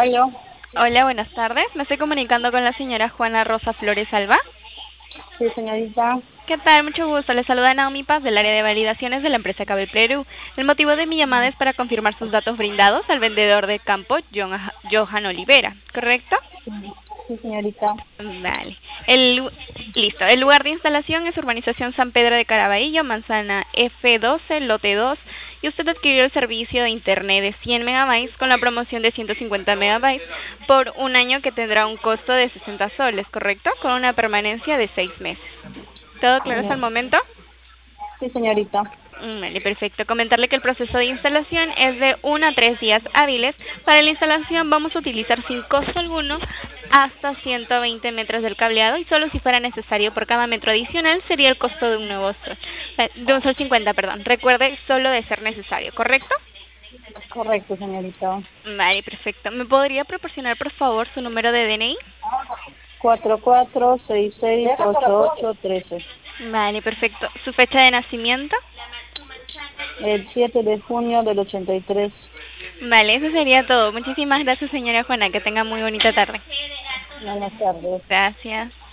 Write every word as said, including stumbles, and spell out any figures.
Aló, Hola, buenas tardes. Me estoy comunicando con la señora Juana Rosa Flores Alba. sí, señorita. ¿Qué tal? Mucho gusto. Le saluda Naomi Paz del área de validaciones de la empresa Cable Perú. El motivo de mi llamada es para confirmar sus datos brindados al vendedor de campo, John- Johan Olivera, ¿correcto? Sí, sí, señorita. Vale. El, lu- listo. El lugar de instalación es Urbanización San Pedro de Caraballo, manzana F doce, lote dos, y usted adquirió el servicio de internet de cien megabytes con la promoción de ciento cincuenta megabytes por un año que tendrá un costo de sesenta soles, ¿correcto? Con una permanencia de seis meses. ¿Todo claro hasta el Mm, momento? Sí, señorita. Mm, Vale, perfecto. Comentarle que el proceso de instalación es de uno a tres días hábiles. Para la instalación vamos a utilizar sin costo alguno hasta ciento veinte metros del cableado y solo si fuera necesario por cada metro adicional sería el costo de un nuevo sol, eh, de un sol cincuenta, perdón. Recuerde solo de ser necesario, ¿correcto? Correcto, señorita. Vale, perfecto. ¿Me podría proporcionar por favor su número de D N I? Cuatro cuatro seis seis ocho ocho trece. Vale, perfecto. ¿Su fecha de nacimiento? El siete de junio del ochenta y tres. Vale, eso sería todo. Muchísimas gracias, señora Juana. Que tenga muy bonita tarde. Buenas tardes. Gracias.